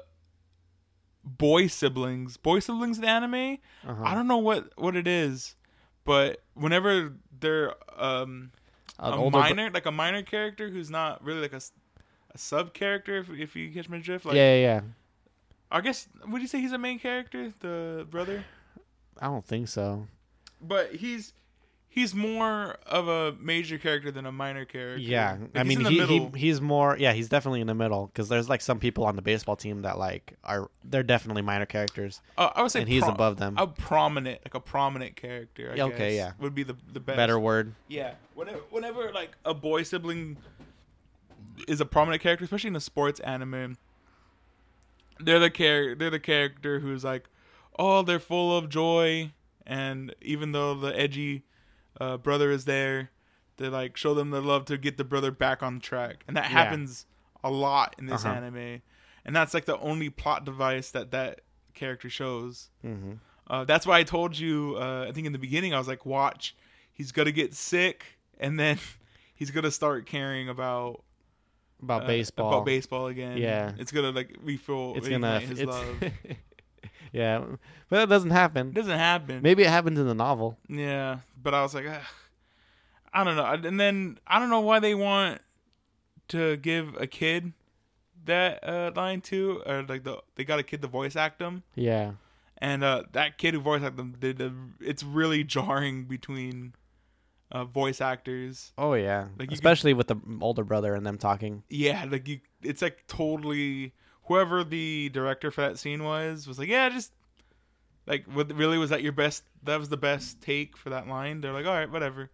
boy siblings, boy siblings in anime. Uh-huh. I don't know what what it is, but whenever they're um An a older bro- minor, like a minor character who's not really like a, s- a sub character, if, if you catch my drift, like yeah, yeah, yeah. I guess would you say he's a main character, the brother? I don't think so. But he's he's more of a major character than a minor character. Yeah, Like, I he's mean, in the he, he middle. he's more. Yeah, he's definitely in the middle because there's like some people on the baseball team that like are they're definitely minor characters, Uh, I would say and he's pro- above them. a prominent, like a prominent character. I Yeah, okay, guess, yeah. would be the the best. Better word. Yeah, whenever, whenever like a boy sibling is a prominent character, especially in a sports anime, they're the char- they're the character who's like, oh, they're full of joy, and even though the edgy uh, brother is there, they like show them their love to get the brother back on track, and that Yeah. happens a lot in this Uh-huh. anime, and that's like the only plot device that that character shows. Mm-hmm. Uh, that's why I told you, uh, I think in the beginning, I was like, watch, he's going to get sick, and then he's going to start caring about About uh, baseball. about baseball again. Yeah. It's going to, like, refill It's gonna. reignite his It's, love. It yeah, but that doesn't happen. doesn't happen. Maybe it happens in the novel. Yeah, but I was like, ugh, I don't know. And then, I don't know why they want to give a kid that uh, line too, or, like, the they got a kid to voice act him. Yeah. And uh, that kid who voice acted them did. A, it's really jarring between uh, voice actors. Oh yeah. Like, you Especially with the older brother and them talking. Yeah, like you, it's like totally. Whoever the director for that scene was was like, yeah, just like, what really was that your best? That was the best take for that line. They're like, all right, whatever.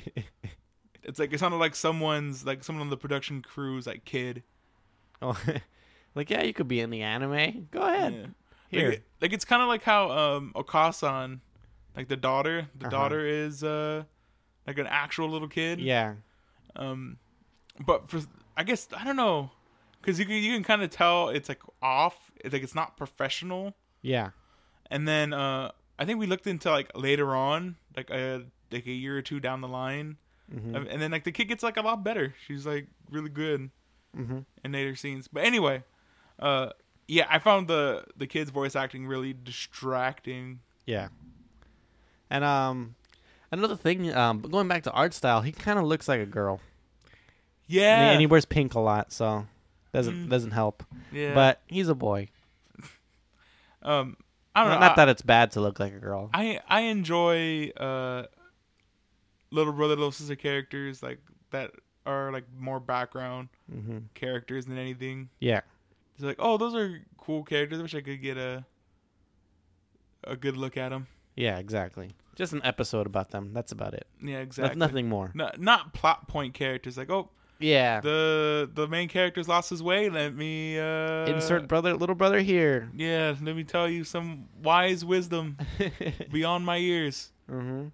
It's like it sounded like someone's like someone on the production crew's like kid. Oh, like yeah, you could be in the anime. Go ahead. Yeah. Here. Like, like it's kind of like how um Okasan, like the daughter, the Uh-huh. daughter is uh like an actual little kid. Yeah. Um, but for I guess I don't know, because you can you can kind of tell it's like off. It's like it's not professional. Yeah. And then uh, I think we looked into like later on, like a like a year or two down the line, Mm-hmm. um, and then like the kid gets like a lot better. She's like really good Mm-hmm. in later scenes. But anyway, uh, yeah, I found the the kid's voice acting really distracting. Yeah. And um, another thing, um, going back to art style, he kind of looks like a girl. Yeah, And he, and he wears pink a lot, so doesn't Mm. doesn't help. yeah. But he's a boy. um, I don't Not, know. not I, that it's bad to look like a girl. I I enjoy uh, little brother little sister characters like that are like more background Mm-hmm. characters than anything. Yeah. It's like, oh, those are cool characters. I wish I could get a a good look at them. Yeah, exactly. Just an episode about them. That's about it. Yeah, No- exactly. nothing more. No, not plot point characters. Like, oh, Yeah. the the main character's lost his way. Let me uh, Insert brother, little brother here. Yeah, let me tell you some wise wisdom beyond my ears. Mm-hmm.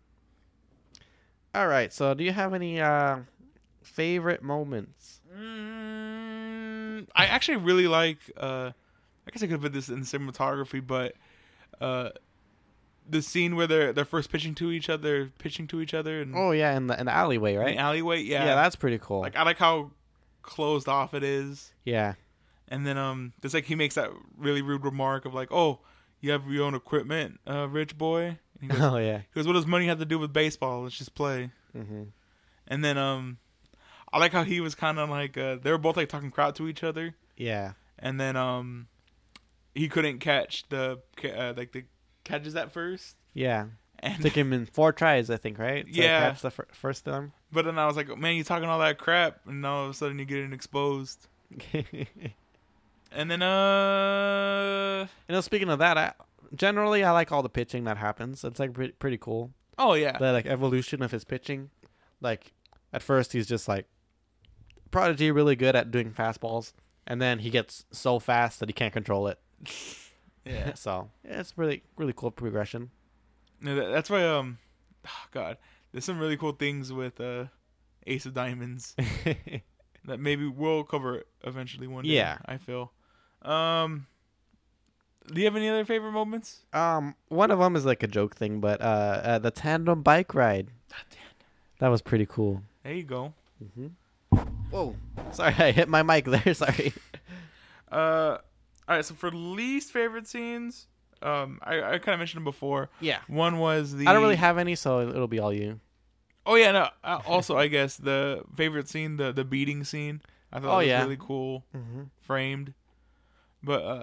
All right. So, do you have any uh, favorite moments? Mm, I actually really like. Uh, I guess I could put this in cinematography, but uh, the scene where they're they're first pitching to each other, pitching to each other, and Oh yeah, in the in the alleyway, in right? the alleyway. Yeah, Yeah, that's pretty cool. like I like how closed off it is. yeah. And then um, it's like he makes that really rude remark of like, "Oh, you have your own equipment, uh, rich boy." And he goes, Oh yeah. he goes, "What does money have to do with baseball? Let's just play." Mm-hmm. And then um, I like how he was kind of like uh, they were both like talking crap to each other, Yeah. and then um, he couldn't catch the ca- uh, like the catches at first, Yeah. and Took him in four tries, I think, right? To Yeah. catch the fir- first time. but then I was like, "Man, you talking all that crap," and all of a sudden you get it exposed. And then uh, You know, speaking of that, I generally I like all the pitching that happens. It's like pretty, pretty cool. oh yeah, The like evolution of his pitching. Like at first he's just like prodigy, really good at doing fastballs, and then he gets so fast that he can't control it. yeah. So yeah, it's really really cool progression. No, that- that's why um oh God, there's some really cool things with uh, Ace of Diamonds that maybe we'll cover eventually one day. Yeah. I feel. Um, do you have any other favorite moments? Um, one of them is like a joke thing, but uh, uh the tandem bike ride. That was pretty cool. There you go. Mm-hmm. Whoa, sorry, I hit my mic there. Sorry. Uh, all right. So for least favorite scenes, um, I I kind of mentioned them before. Yeah. One was the. I don't really have any, so it'll be all you. Oh yeah, no. Uh, also, I guess the favorite scene, the the beating scene. I thought Oh, it was yeah. really cool, Mm-hmm. framed. But uh,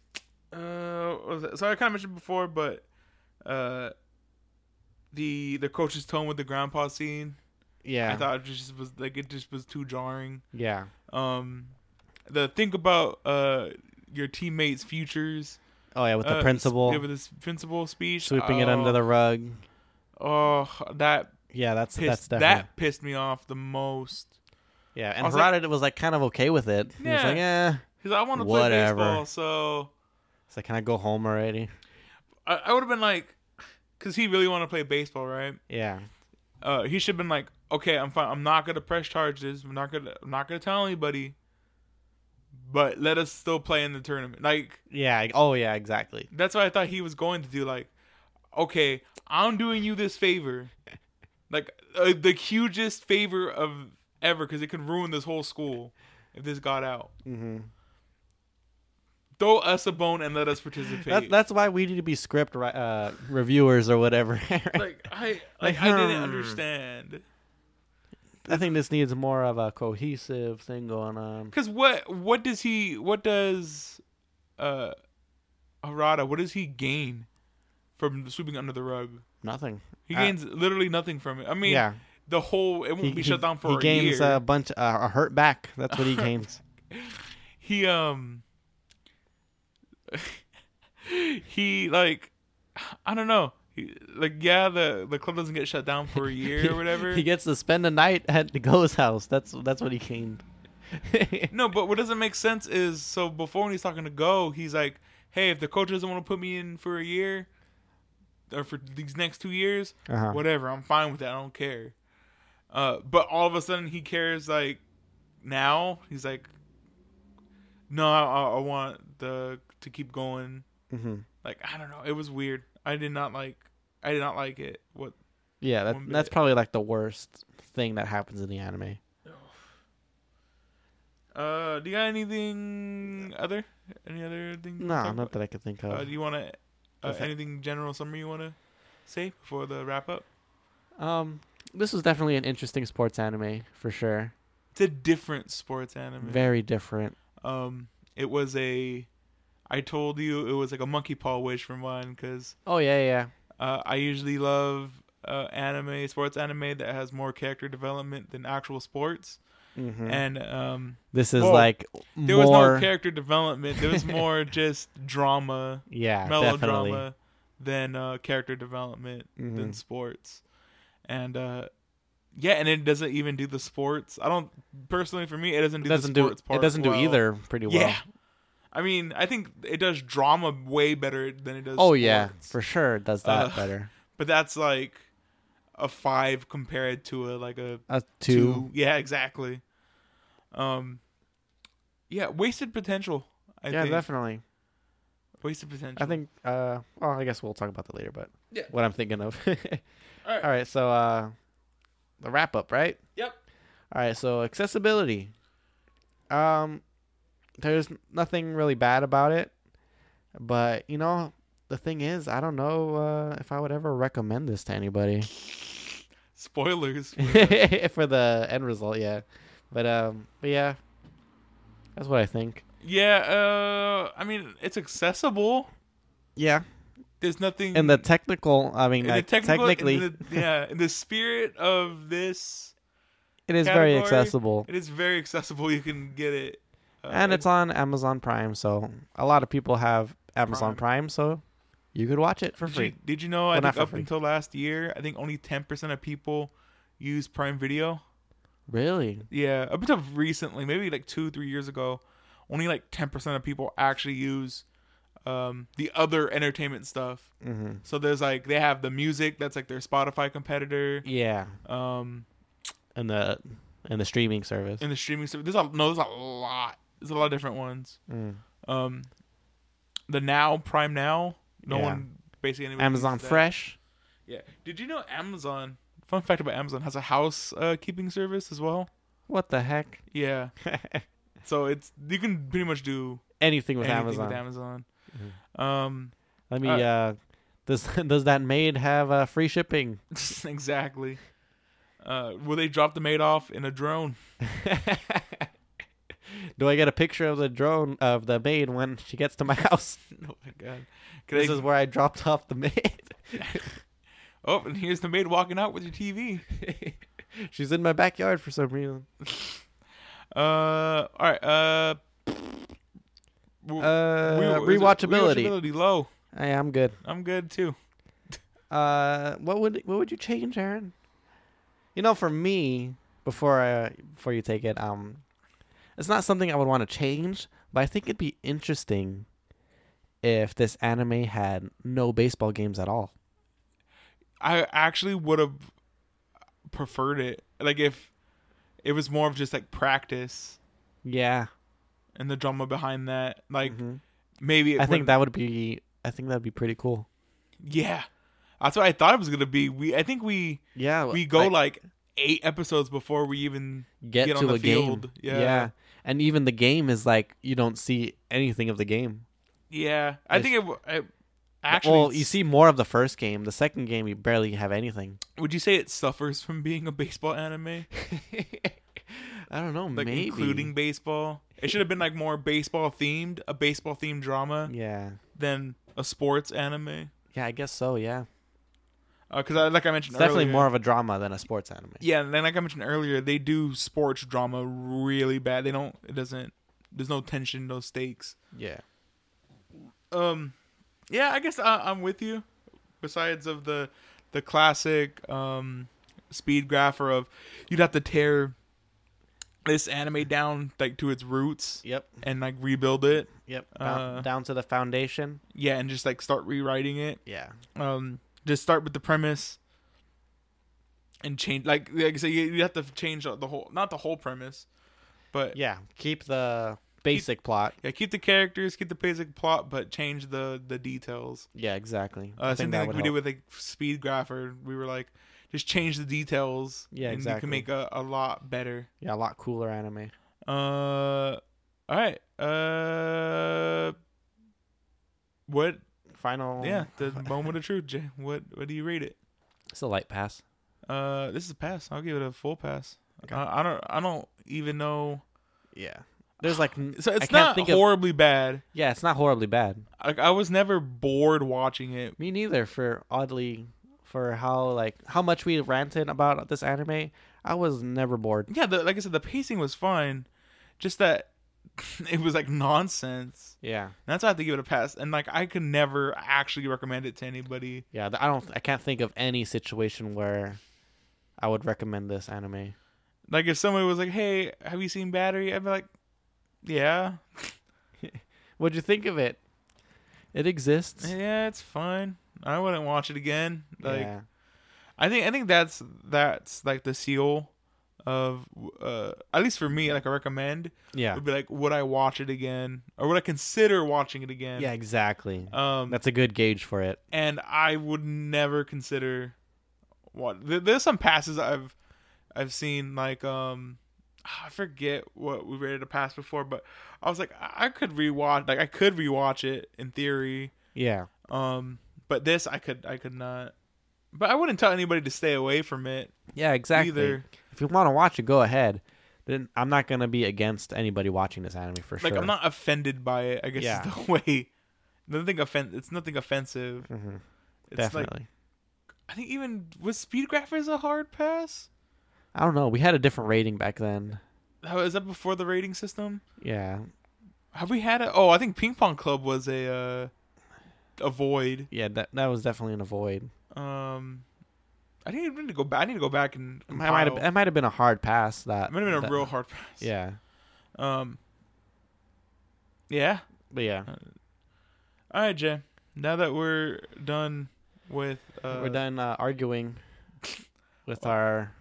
uh, what was that? So I kind of mentioned before, but uh, the the coach's tone with the grandpa scene. Yeah. I thought it just was like it just was too jarring. Yeah. Um, the think about uh your teammates' futures. Oh yeah, with the uh, principal yeah, with this principal speech, sweeping it oh, under the rug. Oh, that Yeah, that's pissed, that's definitely. that pissed me off the most. Yeah, and I was like- Harada was like kind of okay with it. He was Yeah. like, eh. Because I want to play Whatever. baseball, so It's like, can I go home already? I, I would have been like, because he really want to play baseball, right? Yeah. Uh, he should have been like, okay, I'm fine. I'm not gonna press charges. I'm not gonna. I'm not gonna tell anybody. But let us still play in the tournament. Like Yeah. Oh yeah, exactly. that's what I thought he was going to do. Like, okay, I'm doing you this favor, like uh, the hugest favor of ever, because it could ruin this whole school if this got out. Mm-hmm. Throw us a bone and let us participate. That's that's why we need to be script ri- uh, reviewers or whatever. like I like, Like, I didn't hmm. understand. I think this needs more of a cohesive thing going on. Because what what does he what does uh Harada what does he gain from sweeping under the rug? Nothing. He Uh, gains literally nothing from it. I mean, Yeah. the whole it won't He, be he- shut down for he a gains year. a bunch uh, a hurt back. That's what he gains. he um he like I don't know. He, like yeah, the the club doesn't get shut down for a year or whatever. He gets to spend a night at the Go's house. That's that's what he gained. No, but what doesn't make sense is so before when he's talking to Go, he's like, "Hey, if the coach doesn't want to put me in for a year or for these next two years, Uh-huh. whatever, I'm fine with that. I don't care." Uh, but all of a sudden he cares. Like now, he's like, "No, I, I want the to keep going." hmm Like I don't know, it was weird. I did not like. I did not like it. What? Yeah, that, One that's bit. probably like the worst thing that happens in the anime. Uh, do you got anything other? Any other thing? to No, talk not about? that I could think of. Uh, do you want to? Uh, What's that? anything general summary you want to say before the wrap up? Um, this was definitely an interesting sports anime for sure. It's a different sports anime. Very different. Um, it was a. I told you it was like a monkey paw wish from mine because Oh yeah, yeah. uh, I usually love uh, anime, sports anime that has more character development than actual sports, Mm-hmm. and um, This is Whoa. like there more. was no character development. There was more just drama, Yeah, melodrama, definitely. than uh, character development than Mhm. sports, and uh, yeah, and it doesn't even do the sports. I don't personally for me, it doesn't It do doesn't the do. sports part. It doesn't do well. either pretty well. Yeah, I mean, I think it does drama way better than it does. Oh sports. yeah, for sure it does that Uh, better. But that's like a five compared to a like a A two. two. Yeah, exactly. Um, yeah, wasted potential. I yeah, think. definitely. Wasted potential. I think. Uh, well, I guess we'll talk about that later. But Yeah. what I'm thinking of. All right. All right. So uh, the wrap up, right? Yep. All right. So accessibility. Um, there's nothing really bad about it, but you know, the thing is, I don't know uh, if I would ever recommend this to anybody. Spoilers. For the end result, yeah. But um, but yeah, that's what I think. Yeah, uh, I mean, it's accessible. Yeah, There's nothing. and the technical, I mean, in the like technical- technically, in the- yeah, in the spirit of this, it is very category, accessible, it is very accessible. You can get it, uh, and it's on Amazon Prime, so a lot of people have Amazon Prime. Prime, so you could watch it for Did free. you, did you know? Well, I not think for up free. until last year, I think only ten percent of people use Prime Video. Really? Yeah, up until recently, maybe like two, three years ago, only like ten percent of people actually use um, the other entertainment stuff. Mm-hmm. So there's like they have the music that's like their Spotify competitor. Yeah, Um, and the and the streaming service. in the streaming service, there's a no, there's a lot. There's a lot of different ones. Mm. Um, the Now Prime Now. No Yeah. one basically anybody Amazon uses that. Fresh. Yeah. Did you know Amazon? Fun fact about Amazon has a house uh, keeping service as well. What the heck? Yeah. So it's you can pretty much do Anything with anything Amazon. with Amazon. Mhm. Um, Let me. Uh, Uh, does does that maid have uh, free shipping? exactly. Uh, will they drop the maid off in a drone? Do I get a picture of the drone of the maid when she gets to my house? Oh my god. Can This they- is where I dropped off the maid. oh, and here's the maid walking out with your T V. She's in my backyard for some reason. Uh, all right. Uh, w- Uh, we- is it- rewatchability. Rewatchability low. Hey, I'm good. I'm good too. Uh, what would what would you change, Aaron? You know, for me, before I before you take it, um, it's not something I would want to change, but I think it'd be interesting if this anime had no baseball games at all. I actually would have preferred it. Like if it was more of just like practice Yeah, and the drama behind that. Like Mhm. maybe it I think would- that would be. I think that'd be pretty cool. yeah. That's what I thought it was gonna be. We I think we Yeah, we go like eight episodes before we even get, get to on the a game. field. Yeah. and even the game is like you don't see anything of the game. yeah. I Yes. think it, w- it actually. well, you see more of the first game. The second game, you barely have anything. Would you say it suffers from being a baseball anime? I don't know, Like maybe including baseball. It should have been like more baseball themed, a baseball themed drama Yeah, than a sports anime. yeah, I guess so. Yeah, Because I like I mentioned it's definitely earlier, more of a drama than a sports anime. Yeah, and then like I mentioned earlier, they do sports drama really bad. They don't. It doesn't. There's no tension, no stakes. Yeah, Um, yeah, I guess I, I'm with you. Besides of the the classic um speed grapher of you'd have to tear this anime down like to its roots yep, and like rebuild it. yep. Down, Uh, down to the foundation. Yeah, and just like start rewriting it. Yeah, Um, just start with the premise and change. Like, like I say, you, you have to change the whole, not the whole premise, but yeah, yeah. Keep the basic plot. keep the characters, keep the basic plot, but change the the details. Yeah, exactly. Uh, I same think thing that like would we did help. with like Speed Grapher. We were like, just change the details. Yeah, and exactly. You can make a, a lot better. Yeah, a lot cooler anime. Uh, all right. Uh, what? Final. Yeah, the moment of truth, Jay. What? What do you rate it? It's a light pass. Uh, this is a pass. I'll give it a full pass. Okay. I, I don't. I don't even know. Yeah. There's like n- So I it's can't not think of- horribly bad. yeah, it's not horribly bad. Like I was never bored watching it. Me neither. For oddly, for how like how much we ranted about this anime, I was never bored. Yeah, the, like I said, the pacing was fine. Just that it was like nonsense. Yeah, And that's why I have to give it a pass. And like I could never actually recommend it to anybody. yeah. th- I don't. I can't think of any situation where I would recommend this anime. Like if somebody was like, "Hey, have you seen Battery?" I'd be like, "Yeah, What'd you think of it? It exists. yeah, it's fine. I wouldn't watch it again." Like yeah. I think I think that's that's like the seal of uh at least for me, like I recommend Yeah. would be like, would I watch it again or would I consider watching it again? Yeah. Exactly. Um, That's a good gauge for it. and I would never consider what there- there's some passes I've I've seen like um I forget what we rated a pass before, but I was like I I could rewatch like I could rewatch it in theory. Yeah. Um, but this I could I could not. But I wouldn't tell anybody to stay away from it Yeah. Exactly. either. If you want to watch it, go ahead. Then I'm not gonna be against anybody watching this anime for Like sure. I'm not offended by it. I guess Yeah. is the way. Nothing offen- It's nothing offensive. hmm It's Definitely. like I think even was Speed Graphers a hard pass? I don't know. We had a different rating back then. How is that before the rating system? Yeah. Have we had a? Oh, I think Ping Pong Club was a uh, a void. Yeah. That that was definitely an avoid. Um, I need, I need to go back. I need to go back and It might have compile. that might have been a hard pass. That It might have been a that- real hard pass. Yeah. Um. Yeah. But yeah. All right, Jay. Now that we're done with, uh, We're done uh, arguing with our.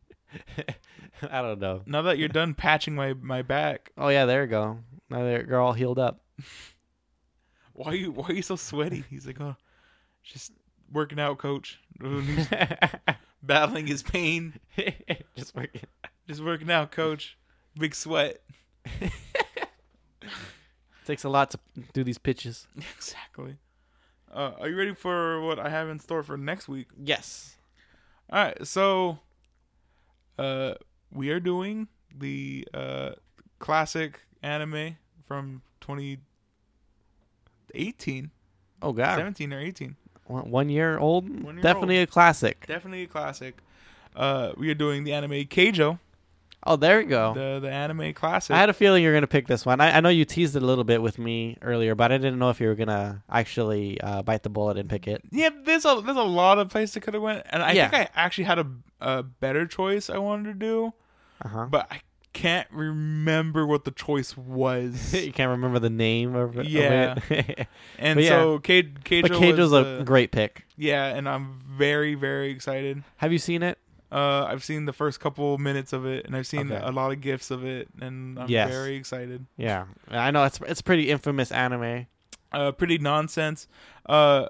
I don't know. Now that you're done patching my, my back, Oh yeah, there you go. Now they're, they're all healed up. why are you why are you so sweaty? He's like, oh, just working out, coach. He's battling his pain. Just working. Just working out, coach. Big sweat. Takes a lot to do these pitches. Exactly. Uh, are you ready for what I have in store for next week? Yes. All right, so uh, we are doing the uh, classic anime from twenty eighteen, Oh god. seventeen or eighteen. One one year old. One year Definitely a classic. Definitely a classic. Uh, we are doing the anime Keijo, Oh, there you go. the the anime classic. I had a feeling you were gonna pick this one. I, I know you teased it a little bit with me earlier, but I didn't know if you were gonna actually uh, bite the bullet and pick it. yeah, there's a there's a lot of places it could have went, and I Yeah. think I actually had a a better choice I wanted to do, Uh huh. but I can't remember what the choice was. You can't remember the name of, of Yeah. it. And But yeah. so K- Keijo But Keijo's was, a uh, great pick. yeah, and I'm very very excited. Have you seen it? Uh, I've seen the first couple minutes of it, and I've seen Okay. a lot of gifs of it, and I'm Yes. very excited. Yeah, I know it's it's pretty infamous anime. Uh, pretty nonsense. Uh,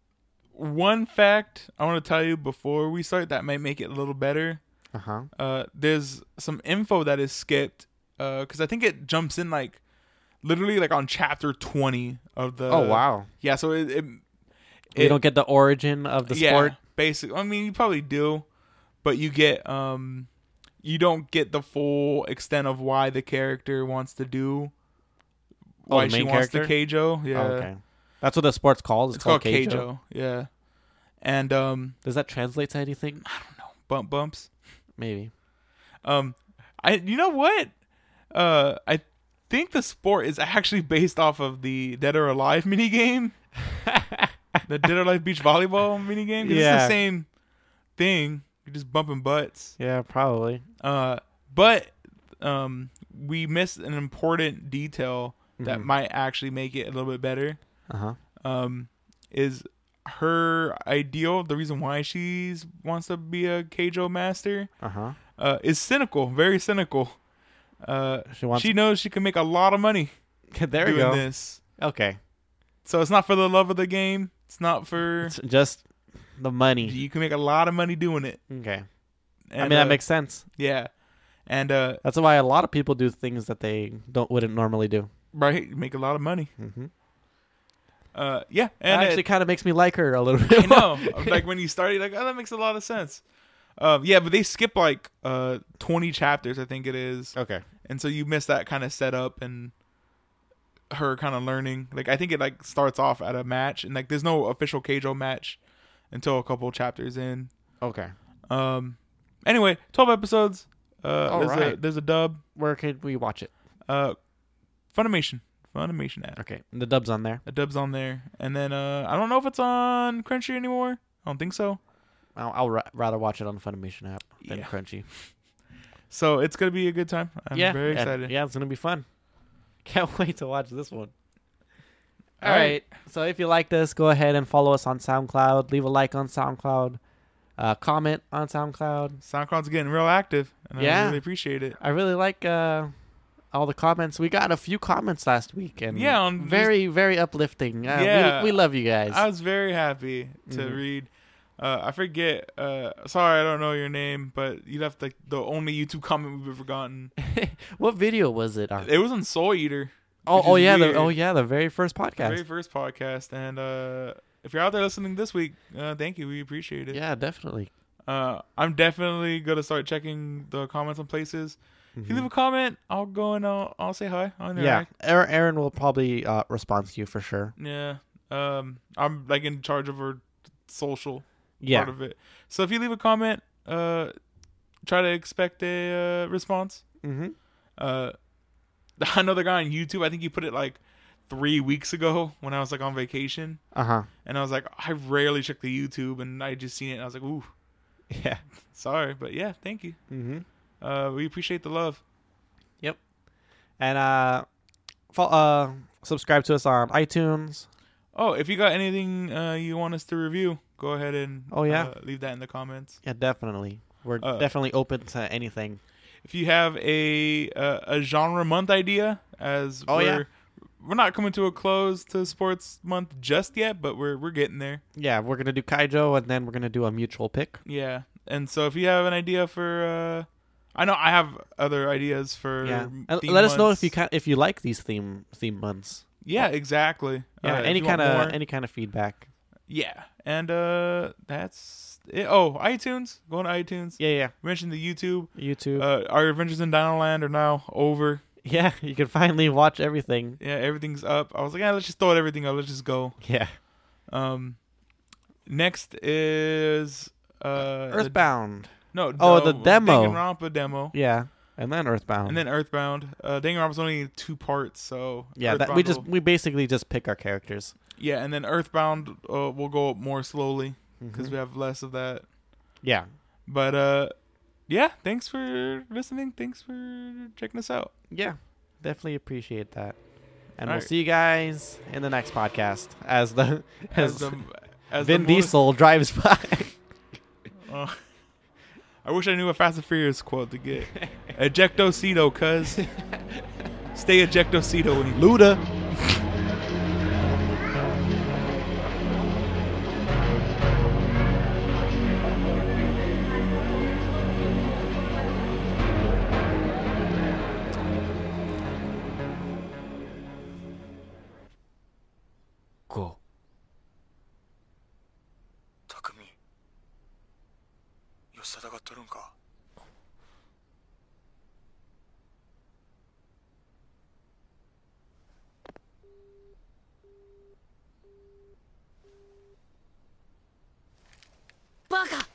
one fact I want to tell you before we start that might make it a little better. Uh huh. Uh, there's some info that is skipped. Uh, because I think it jumps in like, literally like on chapter twenty of the. Oh wow. Yeah, so it. it, You it don't get the origin of the yeah, sport. Basically, I mean, you probably do, but you get um, you don't get the full extent of why the character wants to do. Oh, Why the she main wants character? the Keijo. Yeah. Oh, okay. That's what the sport's called. It's, It's called, called Keijo. Keijo. Yeah. And um Does that translate to anything? bump bumps. Maybe. Um I you know what? Uh I think the sport is actually based off of the Dead or Alive minigame. The Dead or Alive beach volleyball minigame. 'Cause Yeah. It's the same thing. You're just bumping butts. Yeah, probably. Uh but um we missed an important detail that Mhm. might actually make it a little bit better. Uh huh. Um is her ideal, the reason why she wants to be a Keijo master, Uh huh. uh, is cynical, very cynical. Uh, She wants. she knows she can make a lot of money there you doing go. this. Okay. So it's not for the love of the game. It's not for It's just the money. you can make a lot of money doing it. Okay. And, I mean, that uh, makes sense. yeah, and uh, That's why a lot of people do things that they don't wouldn't normally do. right, you make a lot of money. Mm-hmm. Uh, yeah, That and actually it, kind of makes me like her a little bit. I know, like when you started, like oh, that makes a lot of sense. Um, yeah, but they skip like uh twenty chapters, I think it is. Okay. And so you miss that kind of setup and her kind of learning. Like I think it like starts off at a match, and like there's no official Keijo match until a couple chapters in. Okay. Um. Anyway, twelve episodes. Uh, All there's a right. there's a dub. Where could we watch it? Uh, Funimation, Funimation app. Okay. The dub's on there. A dub's on there, and then uh, I don't know if it's on Crunchy anymore. I don't think so. I'll, I'll ra- rather watch it on the Funimation app than Yeah. Crunchy. So it's gonna be a good time. I'm yeah. very yeah, excited. Yeah, it's gonna be fun. Can't wait to watch this one. All All right. right. So if you like this, go ahead and follow us on SoundCloud. Leave a like on SoundCloud. Uh, comment on SoundCloud. SoundCloud's getting real active, and Yeah. I really appreciate it. I really like uh, all the comments. We got a few comments last week, and Yeah, on very, very uplifting. Uh, Yeah. we, we love you guys. I was very happy to Mhm. read. Uh, I forget. Uh, sorry, I don't know your name, but you left like the only YouTube comment we've ever gotten. What video was it on? It was on Soul Eater. oh, which oh is yeah, the, weird. oh yeah, the very first The podcast. very first podcast. And uh, if you're out there listening this week, uh, thank you. We appreciate it. Yeah, definitely. Uh, I'm definitely gonna start checking the comments on places. If you Mhm. leave a comment, I'll go and I'll, I'll say hi. I'll Yeah, interact. Aaron, Aaron will probably uh, respond to you for sure. Yeah. Um, I'm like in charge of her social Yeah. part of it. So if you leave a comment, uh, try to expect a uh, response. Mm-hmm. Uh, another guy on YouTube, I think he put it like three weeks ago when I was like on vacation, Uh huh. and I was like, I rarely check the YouTube, and I just seen it, and I was like, ooh, Yeah. sorry, but yeah, thank you. Mm-hmm. Uh, we appreciate the love. And uh, fo- uh, subscribe to us on iTunes. Oh, if you got anything uh, you want us to review, go ahead and Oh, yeah? uh, leave that in the comments. Yeah, definitely. We're Uh, definitely open to anything. If you have a uh, a genre month idea, as Oh, we're yeah. we're not coming to a close to sports month just yet, but we're we're getting there. Yeah, we're gonna do Kaijo, and then we're gonna do a mutual pick. Yeah, and so if you have an idea for, uh, I know I have other ideas for. Yeah, and theme let us know if months. you can if you like these theme theme months. Yeah, exactly. Yeah, Uh, if any you want kind of more- any kind of feedback. Yeah, and uh, that's it. Oh, iTunes. Go on to iTunes. Yeah, yeah. We mentioned the YouTube. YouTube. Uh, our Adventures in Dinoland are now over. yeah, you can finally watch everything. Yeah, everything's up. I was like, yeah, let's just throw everything up. Let's just go. Yeah. Um, next is uh, Earthbound. The, no. Oh, the demo. Danganronpa demo. Yeah, and then Earthbound. And then Earthbound. Uh, Danganronpa's only two parts, so yeah, that, Earthbound we just will- we basically just pick our characters. yeah, and then Earthbound uh, will go more slowly because Mhm. we have less of that. Yeah. But uh, yeah, thanks for listening. Thanks for checking us out. Yeah, definitely appreciate that. And All we'll right. see you guys in the next podcast as the as, As the as Vin the motor- Diesel drives by. Uh, I wish I knew a Fast and Furious quote to get. Ejectocito, cuz. Stay ejectocito when you Luda. Go. 匠吉貞が取るんかバカ